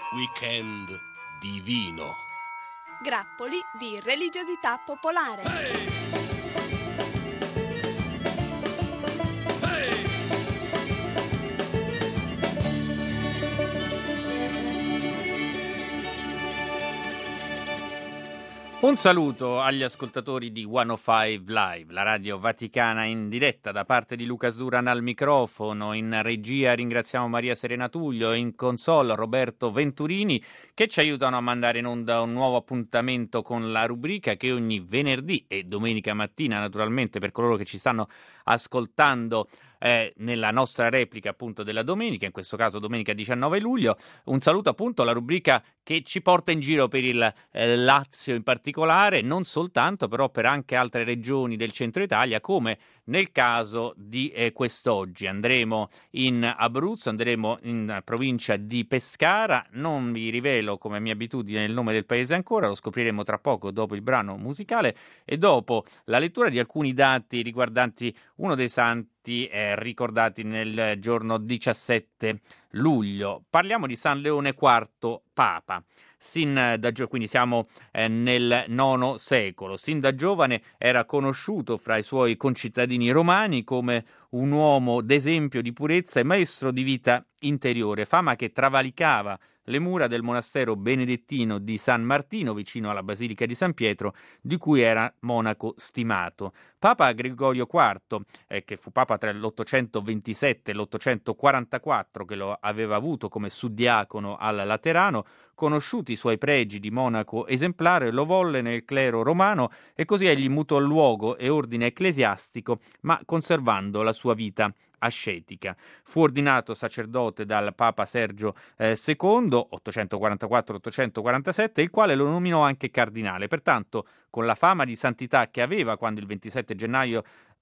Weekend divino. Grappoli di religiosità popolare. Un saluto agli ascoltatori di 105 Live, la radio vaticana in diretta, da parte di Luca Duran al microfono. In regia ringraziamo Maria Serena Tullio, in console Roberto Venturini, che ci aiutano a mandare in onda un nuovo appuntamento con la rubrica che ogni venerdì e domenica mattina, naturalmente per coloro che ci stanno ascoltando nella nostra replica appunto della domenica, in questo caso domenica 19 luglio. Un saluto appunto alla rubrica che ci porta in giro per il Lazio in particolare, non soltanto però per anche altre regioni del centro Italia, come nel caso di quest'oggi. Andremo in Abruzzo, andremo in provincia di Pescara, non vi rivelo come mia abitudine il nome del paese ancora, lo scopriremo tra poco dopo il brano musicale e dopo la lettura di alcuni dati riguardanti uno dei santi ricordati nel giorno 17 luglio. Parliamo di San Leone IV Papa. Quindi siamo nel IX secolo. Sin da giovane era conosciuto fra i suoi concittadini romani come un uomo d'esempio di purezza e maestro di vita interiore, fama che travalicava le mura del monastero benedettino di San Martino, vicino alla Basilica di San Pietro, di cui era monaco stimato. Papa Gregorio IV, che fu papa tra l'827 e l'844, che lo aveva avuto come suddiacono al Laterano, conosciuti i suoi pregi di monaco esemplare, lo volle nel clero romano e così egli mutò luogo e ordine ecclesiastico, ma conservando la sua vita ascetica. Fu ordinato sacerdote dal Papa Sergio II, 844-847, il quale lo nominò anche cardinale. Pertanto, con la fama di santità che aveva quando il 27 gennaio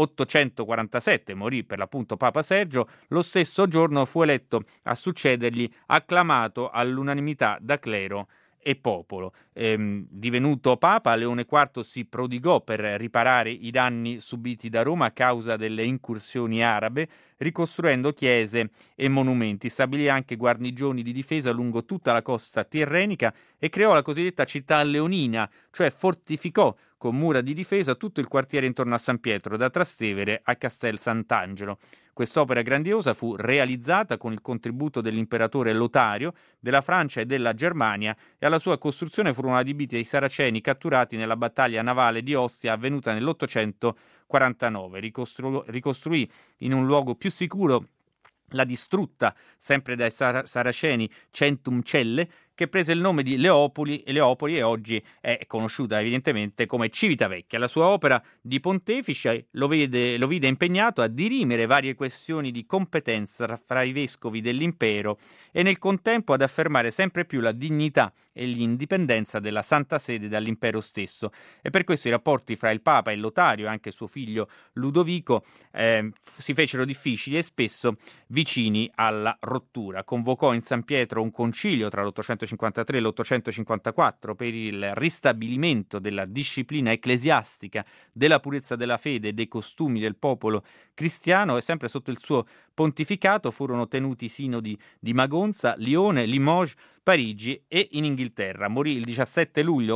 847 morì per l'appunto Papa Sergio, lo stesso giorno fu eletto a succedergli, acclamato all'unanimità da clero e popolo. Divenuto Papa, Leone IV si prodigò per riparare i danni subiti da Roma a causa delle incursioni arabe, ricostruendo chiese e monumenti. Stabilì anche guarnigioni di difesa lungo tutta la costa tirrenica e creò la cosiddetta città leonina, cioè fortificò con mura di difesa tutto il quartiere intorno a San Pietro, da Trastevere a Castel Sant'Angelo. Quest'opera grandiosa fu realizzata con il contributo dell'imperatore Lotario, della Francia e della Germania, e alla sua costruzione furono adibiti i saraceni catturati nella battaglia navale di Ostia avvenuta nell'849. Ricostruì in un luogo più sicuro la distrutta, sempre dai saraceni, Centum Celle, che prese il nome di Leopoli e oggi è conosciuta evidentemente come Civitavecchia. La sua opera di pontefice lo vide impegnato a dirimere varie questioni di competenza fra i vescovi dell'impero e nel contempo ad affermare sempre più la dignità e l'indipendenza della Santa Sede dall'impero stesso. E per questo i rapporti fra il Papa e Lotario e anche suo figlio Ludovico si fecero difficili e spesso vicini alla rottura. Convocò in San Pietro un concilio tra l'853 e l'854 per il ristabilimento della disciplina ecclesiastica, della purezza della fede e dei costumi del popolo cristiano, e sempre sotto il suo pontificato furono tenuti i sinodi di Magonza, Lione, Limoges, Parigi e in Inghilterra. Morì il 17 luglio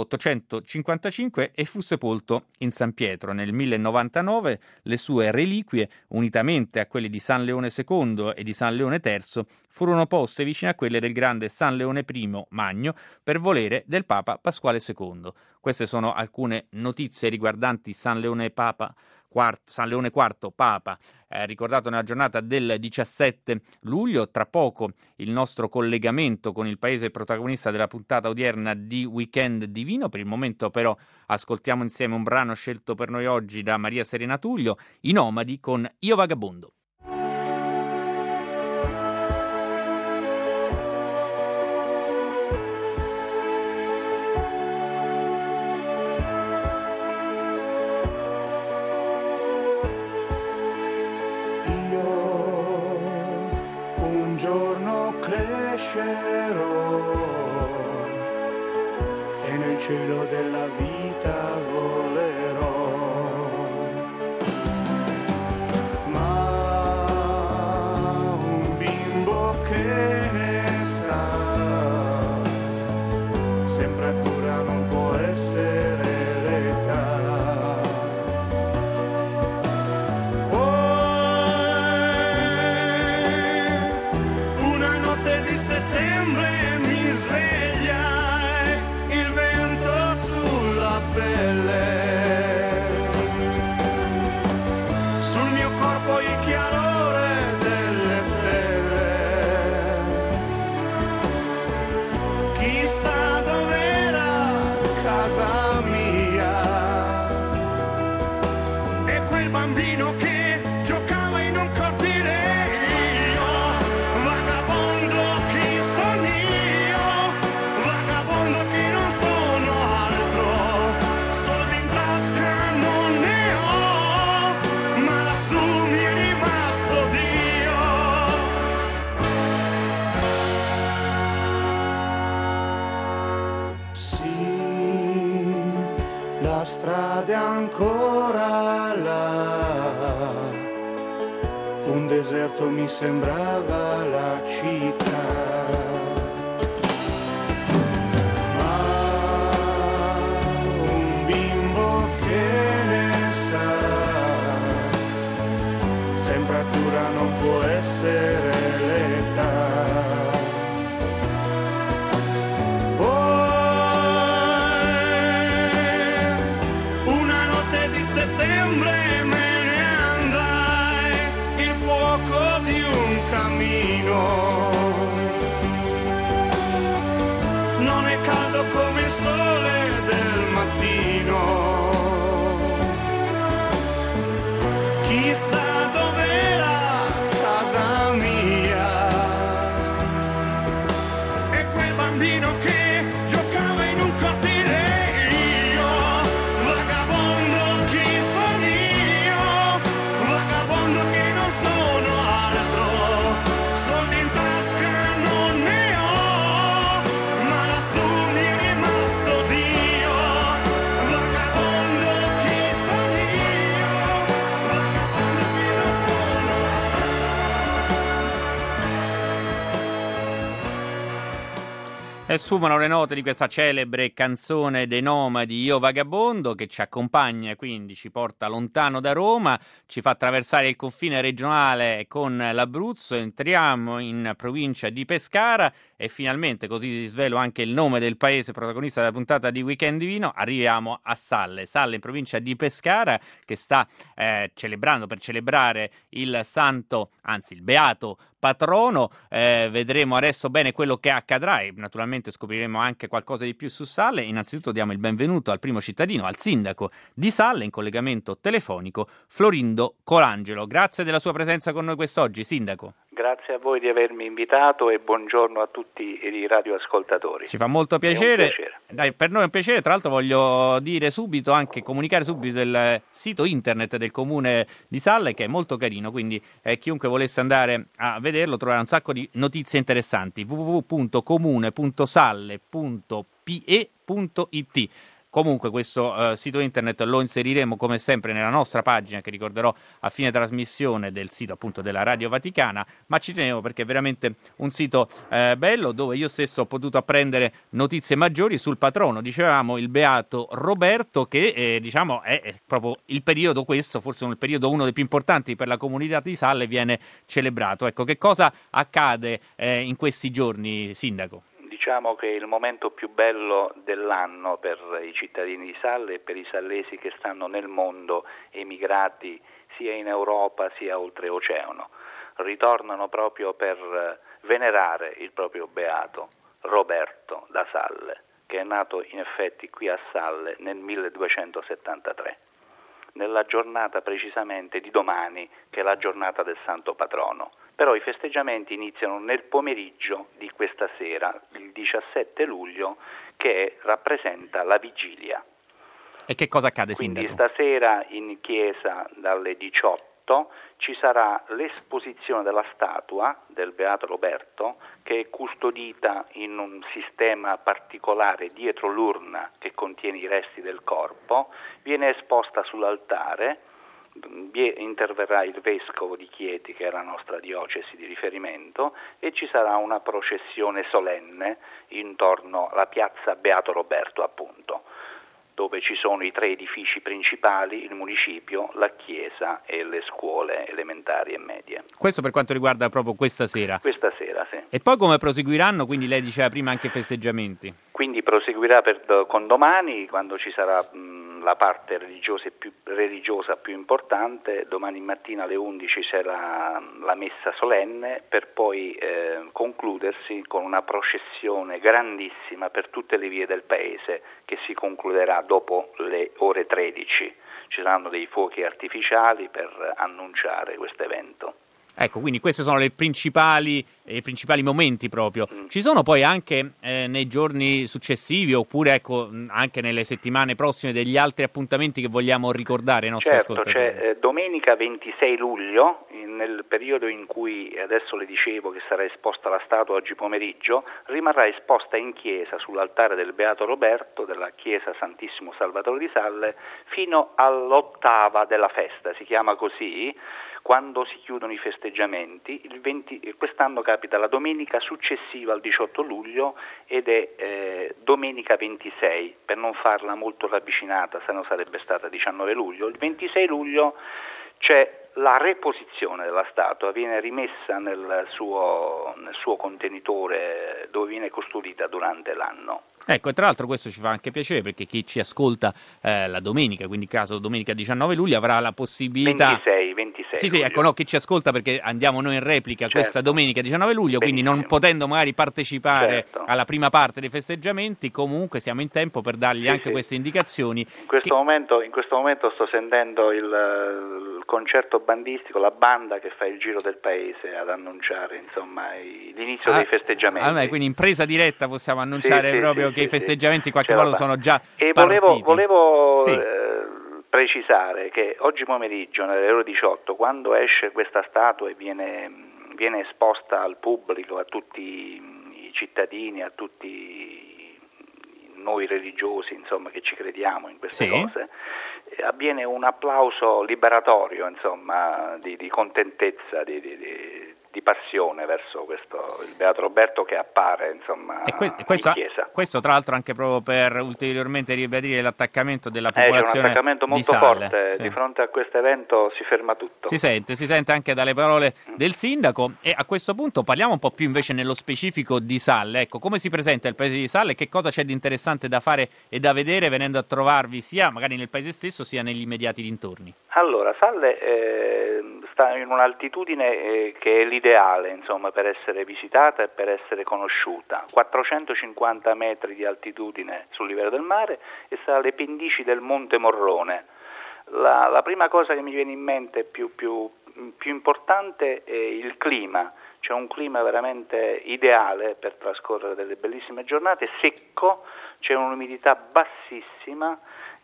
855 e fu sepolto in San Pietro. Nel 1099 le sue reliquie, unitamente a quelle di San Leone II e di San Leone III, furono poste vicino a quelle del grande San Leone I Magno per volere del Papa Pasquale II. Queste sono alcune notizie riguardanti San Leone IV Papa, ricordato nella giornata del 17 luglio. Tra poco il nostro collegamento con il paese protagonista della puntata odierna di Weekend Divino. Per il momento però ascoltiamo insieme un brano scelto per noi oggi da Maria Serena Tullio, I Nomadi con Io Vagabondo. Un giorno crescerò e nel cielo della vita volerò, ma 'Che ne sa strade ancora là, un deserto mi sembrava la città. Ma un bimbo che ne sa, sempre azzurra non può essere l'età. Settembre me ne andai, il fuoco di un cammino non è caldo come il sole del mattino. Chissà dov'era casa mia e quel bambino che giocava in un cortile. E sfumano le note di questa celebre canzone dei Nomadi, Io Vagabondo, che ci accompagna, quindi ci porta lontano da Roma, ci fa attraversare il confine regionale con l'Abruzzo, entriamo in provincia di Pescara e finalmente, così svelo anche il nome del paese protagonista della puntata di Weekend Divino, arriviamo a Salle in provincia di Pescara, che sta celebrando, per celebrare il santo, anzi il beato patrono. Vedremo adesso bene quello che accadrà e naturalmente scopriremo anche qualcosa di più su Salle. Innanzitutto diamo il benvenuto al primo cittadino, al sindaco di Salle, in collegamento telefonico, Florindo Colangelo. Grazie della sua presenza con noi quest'oggi, sindaco. Grazie a voi di avermi invitato e buongiorno a tutti i radioascoltatori. Ci fa molto piacere. Dai, per noi è un piacere, tra l'altro voglio dire subito, anche comunicare subito il sito internet del comune di Salle, che è molto carino, quindi chiunque volesse andare a vederlo troverà un sacco di notizie interessanti. www.comune.salle.pe.it. Comunque questo sito internet lo inseriremo come sempre nella nostra pagina, che ricorderò a fine trasmissione, del sito appunto della Radio Vaticana, ma ci tenevo perché è veramente un sito bello, dove io stesso ho potuto apprendere notizie maggiori sul patrono, dicevamo il beato Roberto, che diciamo è proprio il periodo, questo forse il periodo uno dei più importanti per la comunità di Salle, viene celebrato. Ecco, che cosa accade in questi giorni, sindaco? Diciamo che è il momento più bello dell'anno per i cittadini di Salle e per i sallesi che stanno nel mondo, emigrati sia in Europa sia oltreoceano. Ritornano proprio per venerare il proprio beato Roberto da Salle, che è nato in effetti qui a Salle nel 1273, nella giornata precisamente di domani, che è la giornata del santo patrono. Però i festeggiamenti iniziano nel pomeriggio di questa sera, il 17 luglio, che rappresenta la vigilia. E che cosa accade, sindaco? Quindi stasera in chiesa dalle 18 ci sarà l'esposizione della statua del beato Roberto, che è custodita in un sistema particolare dietro l'urna che contiene i resti del corpo, viene esposta sull'altare. Interverrà il vescovo di Chieti, che è la nostra diocesi di riferimento, e ci sarà una processione solenne intorno alla piazza Beato Roberto, appunto, dove ci sono i 3 edifici principali, il municipio, la chiesa e le scuole elementari e medie. Questo per quanto riguarda proprio questa sera? Questa sera, sì. E poi come proseguiranno? Quindi lei diceva prima anche festeggiamenti. Quindi proseguirà con domani, quando ci sarà la parte religiosa più importante. Domani mattina alle 11 c'è la messa solenne, per poi concludersi con una processione grandissima per tutte le vie del paese, che si concluderà dopo le ore 13. Ci saranno dei fuochi artificiali per annunciare questo evento. Ecco, quindi questi sono i principali momenti proprio. Ci sono poi anche nei giorni successivi, oppure ecco anche nelle settimane prossime, degli altri appuntamenti che vogliamo ricordare ai nostri ascoltatori? C'è domenica 26 luglio, nel periodo in cui adesso le dicevo che sarà esposta la statua oggi pomeriggio, rimarrà esposta in chiesa sull'altare del Beato Roberto della chiesa Santissimo Salvatore di Salle fino all'8ª della festa, si chiama così, quando si chiudono i festeggiamenti. Quest'anno capita la domenica successiva al 18 luglio ed è domenica 26, per non farla molto ravvicinata, se no sarebbe stata 19 luglio. Il 26 luglio c'è la reposizione della statua, viene rimessa nel suo contenitore dove viene custodita durante l'anno. Ecco, e tra l'altro questo ci fa anche piacere, perché chi ci ascolta la domenica, quindi caso domenica 19 luglio, avrà la possibilità... 26 Sì, luglio. ecco, no, chi ci ascolta, perché andiamo noi in replica questa domenica 19 luglio, Benissimo. quindi non potendo magari partecipare Certo. alla prima parte dei festeggiamenti, comunque siamo in tempo per dargli anche queste indicazioni. In questo momento sto sentendo il concerto bandistico, la banda che fa il giro del paese ad annunciare, insomma, l'inizio dei festeggiamenti. Quindi in presa diretta possiamo annunciare che i festeggiamenti in qualche modo sono già e partiti. volevo precisare che oggi pomeriggio nelle ore 18, quando esce questa statua e viene esposta al pubblico, a tutti i cittadini, a tutti noi religiosi, insomma, che ci crediamo in queste cose, avviene un applauso liberatorio, insomma, di contentezza, di passione verso il Beato Roberto che appare, insomma, in chiesa. Questo tra l'alro anche proprio per ulteriormente ribadire l'attaccamento della C'è un popolazione attaccamento molto di Salle, forte, di fronte a questo evento si ferma tutto. Si sente anche dalle parole del sindaco. E a questo punto parliamo un po' più invece nello specifico di Salle. Ecco, come si presenta il paese di Salle, che cosa c'è di interessante da fare e da vedere venendo a trovarvi sia magari nel paese stesso sia negli immediati dintorni? Allora, Salle sta in un'altitudine che è l'ideale, insomma, per essere visitata e per essere conosciuta. 450 metri di altitudine sul livello del mare e sta alle pendici del Monte Morrone. La prima cosa che mi viene in mente più importante è il clima. C'è un clima veramente ideale per trascorrere delle bellissime giornate, secco, c'è un'umidità bassissima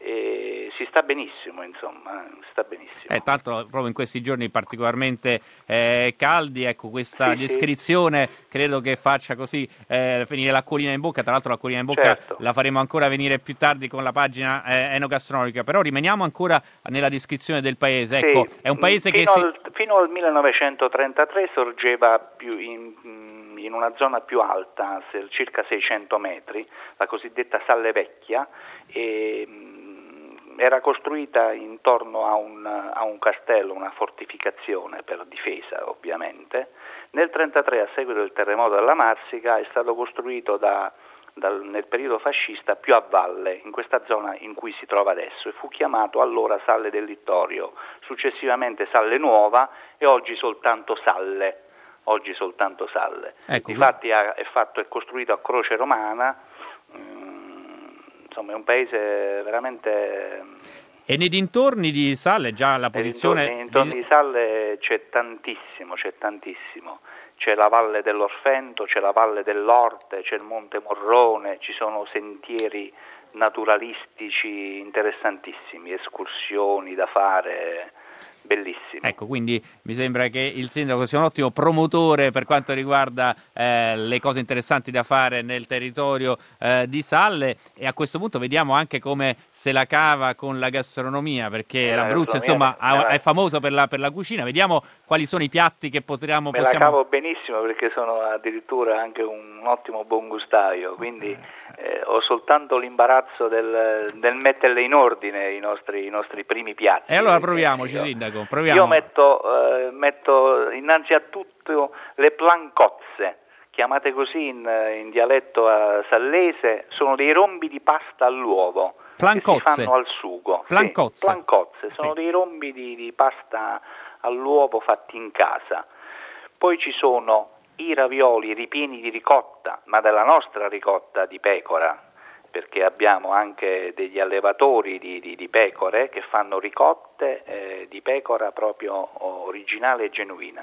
e si sta benissimo, insomma, Tra l'altro proprio in questi giorni particolarmente caldi, ecco, questa descrizione credo che faccia così venire l'acquolina in bocca. Tra l'altro l'acquolina in bocca la faremo ancora venire più tardi con la pagina enogastronomica, però rimaniamo ancora nella descrizione del paese. Ecco, è un paese fino al 1933 sorgeva più in una zona più alta, circa 600 metri, la cosiddetta Salle Vecchia, e era costruita intorno a un castello, una fortificazione per difesa, ovviamente. Nel 1933, a seguito del terremoto della Marsica, è stato costruito nel periodo fascista più a valle, in questa zona in cui si trova adesso, e fu chiamato allora Salle del Littorio, successivamente Salle Nuova e oggi soltanto Salle. Ecco, Difatti è costruito a croce romana. Insomma, è un paese veramente... E nei dintorni di Salle già la posizione... Nei dintorni di Salle c'è tantissimo. C'è la Valle dell'Orfento, c'è la Valle dell'Orte, c'è il Monte Morrone, ci sono sentieri naturalistici interessantissimi, escursioni da fare... Bellissimo. Ecco, quindi mi sembra che il sindaco sia un ottimo promotore per quanto riguarda le cose interessanti da fare nel territorio di Salle, e a questo punto vediamo anche come se la cava con la gastronomia, perché l'Abruzzo insomma è famoso per la cucina. Vediamo quali sono i piatti che possiamo... La cavo benissimo, perché sono addirittura anche un ottimo buongustaio, quindi ho soltanto l'imbarazzo del metterle in ordine i nostri primi piatti. E allora proviamoci, sindaco. Io metto innanzi a tutto le plancozze, chiamate così in dialetto sallese, sono dei rombi di pasta all'uovo che si fanno al sugo. Plancozze, sono dei rombi di pasta all'uovo fatti in casa. Poi ci sono i ravioli ripieni di ricotta, ma della nostra ricotta di pecora, perché abbiamo anche degli allevatori di pecore che fanno ricotte di pecora proprio originale e genuina.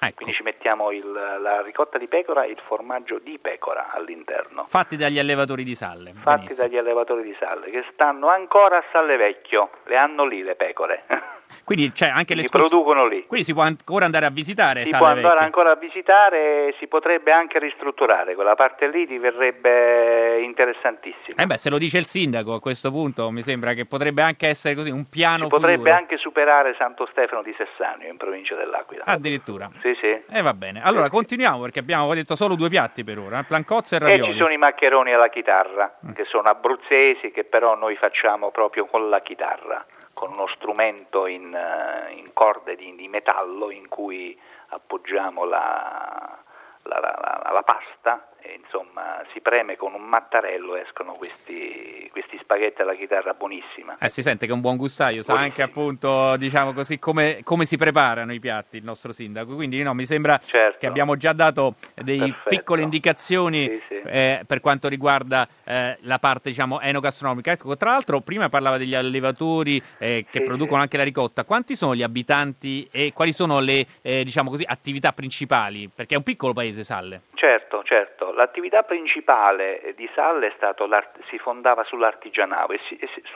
Ecco. Quindi ci mettiamo la ricotta di pecora e il formaggio di pecora all'interno. Fatti dagli allevatori di Salle. Fatti Benissimo. dagli allevatori di Salle, che stanno ancora a Salle Vecchio, le hanno lì le pecore. Quindi c'è anche li producono lì. Quindi si può ancora andare a visitare Si Salle può andare Vecchie. ancora a visitare, si potrebbe anche ristrutturare, quella parte lì diverrebbe interessantissima. Se lo dice il sindaco a questo punto mi sembra che potrebbe anche essere così un piano futuro. Potrebbe anche superare Santo Stefano di Sessanio in provincia dell'Aquila. Addirittura. Sì. Va bene. Allora continuiamo perché abbiamo detto solo 2 piatti per ora, plancozzo e ravioli. E ci sono i maccheroni alla chitarra, che sono abruzzesi, che però noi facciamo proprio con la chitarra, con uno strumento in corde di metallo in cui appoggiamo la pasta e insomma si preme con un mattarello, escono questi spaghetti alla chitarra buonissima. Si sente che è un buon gustaio, sa Buonissimo. anche appunto diciamo così come si preparano i piatti il nostro sindaco, quindi mi sembra Certo. che abbiamo già dato delle Perfetto. piccole indicazioni Sì. per quanto riguarda la parte enogastronomica. Ecco, tra l'altro prima parlava degli allevatori che producono anche la ricotta. Quanti sono gli abitanti e quali sono le attività principali? Perché è un piccolo paese Salle. Certo. L'attività principale di Salle è stato si fondava sull'artigianato e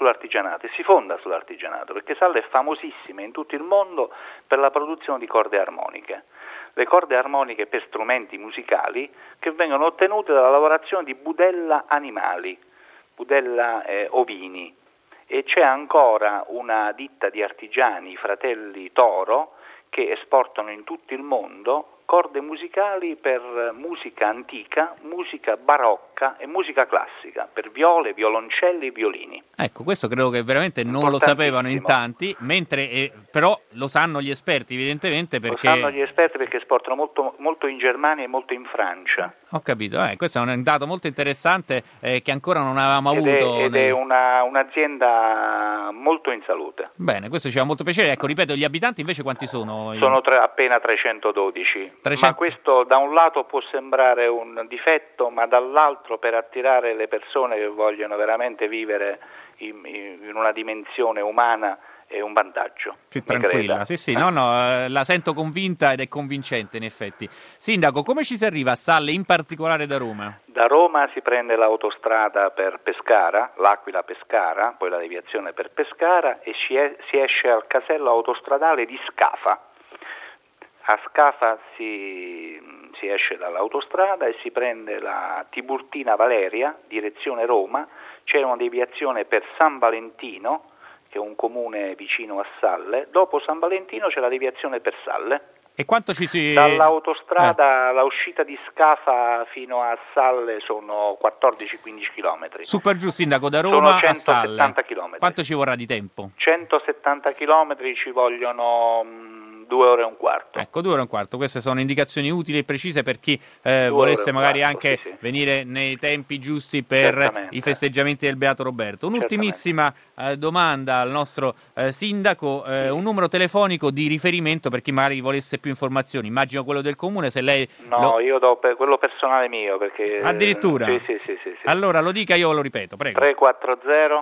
si fonda sull'artigianato, perché Salle è famosissima in tutto il mondo per la produzione di corde armoniche. Le corde armoniche per strumenti musicali che vengono ottenute dalla lavorazione di budella animali, budella ovini. E c'è ancora una ditta di artigiani, i fratelli Toro, che esportano in tutto il mondo corde musicali per musica antica, musica barocca e musica classica, per viole, violoncelli e violini. Ecco, questo credo che veramente non lo sapevano in tanti, mentre però lo sanno gli esperti evidentemente perché... Lo sanno gli esperti perché esportano molto, molto in Germania e molto in Francia. Ho capito, questo è un dato molto interessante che ancora non avevamo avuto. Ed è un'azienda molto in salute. Bene, questo ci fa molto piacere. Ecco, ripeto, gli abitanti invece quanti sono? Sono appena 312. Ma questo da un lato può sembrare un difetto, ma dall'altro per attirare le persone che vogliono veramente vivere in una dimensione umana è un vantaggio. Più tranquilla, sì, la sento convinta ed è convincente in effetti. Sindaco, come ci si arriva a Salle, in particolare da Roma? Da Roma si prende l'autostrada per Pescara, l'Aquila-Pescara, poi la deviazione per Pescara e si esce al casello autostradale di Scafa. A Scafa si esce dall'autostrada e si prende la Tiburtina Valeria, direzione Roma, c'è una deviazione per San Valentino, che è un comune vicino a Salle, dopo San Valentino c'è la deviazione per Salle. E quanto ci si... Dall'autostrada, la uscita di Scafa fino a Salle sono 14-15 km. Su per giù, sindaco, da Roma sono 170 a Salle. km. Quanto ci vorrà di tempo? 170 km ci vogliono 2 ore e un quarto. Ecco, 2 ore e un quarto. Queste sono indicazioni utili e precise per chi volesse magari anche venire nei tempi giusti per i festeggiamenti del Beato Roberto. Un'ultimissima domanda al nostro sindaco, un numero telefonico di riferimento per chi magari volesse più informazioni. Immagino quello del comune, se lei... io do quello personale mio perché... Addirittura? Sì. Allora lo dica, io lo ripeto, prego. 340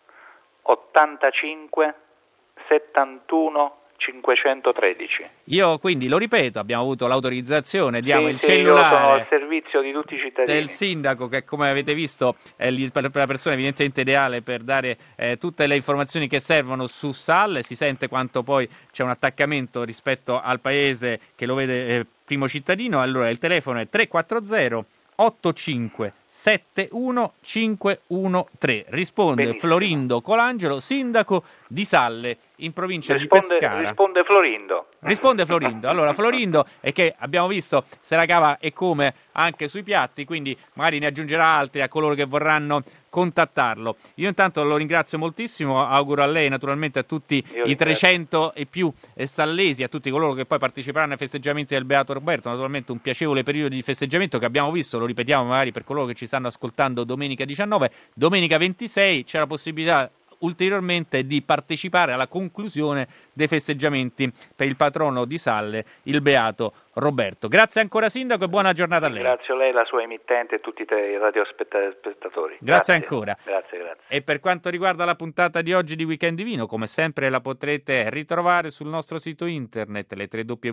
85 71 513. Io quindi lo ripeto, abbiamo avuto l'autorizzazione, diamo il cellulare, io sono al servizio di tutti i cittadini, del sindaco, che come avete visto è per la persona evidentemente ideale per dare tutte le informazioni che servono su Salle. Si sente quanto poi c'è un attaccamento rispetto al paese che lo vede primo cittadino. Allora il telefono è 340 85 71 513. Risponde Benissimo. Florindo Colangelo, sindaco di Salle in provincia di Pescara. Risponde Florindo. Risponde Florindo. Allora Florindo è che abbiamo visto se la cava e come anche sui piatti, quindi magari ne aggiungerà altri a coloro che vorranno contattarlo. Io intanto lo ringrazio moltissimo, auguro a lei naturalmente a tutti i 300 e più sallesi, a tutti coloro che poi parteciperanno ai festeggiamenti del Beato Roberto, naturalmente un piacevole periodo di festeggiamento che abbiamo visto, lo ripetiamo magari per coloro che ci stanno ascoltando, domenica 19, domenica 26 c'è la possibilità ulteriormente di partecipare alla conclusione dei festeggiamenti per il patrono di Salle, il Beato Roberto. Grazie ancora Sindaco e buona giornata a lei. Grazie a lei, la sua emittente e tutti i radiospettatori. Grazie ancora. Grazie. E per quanto riguarda la puntata di oggi di Weekend Divino, come sempre la potrete ritrovare sul nostro sito internet, le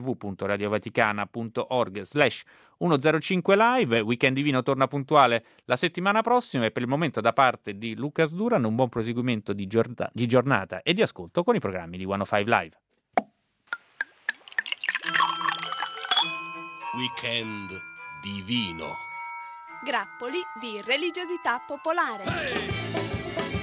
www.radiovaticana.org/105 live. Weekend Divino torna puntuale la settimana prossima e per il momento da parte di Lucas Duran un buon proseguimento di giornata e di ascolto con i programmi di 105 Live. Weekend Divino. Grappoli di religiosità popolare.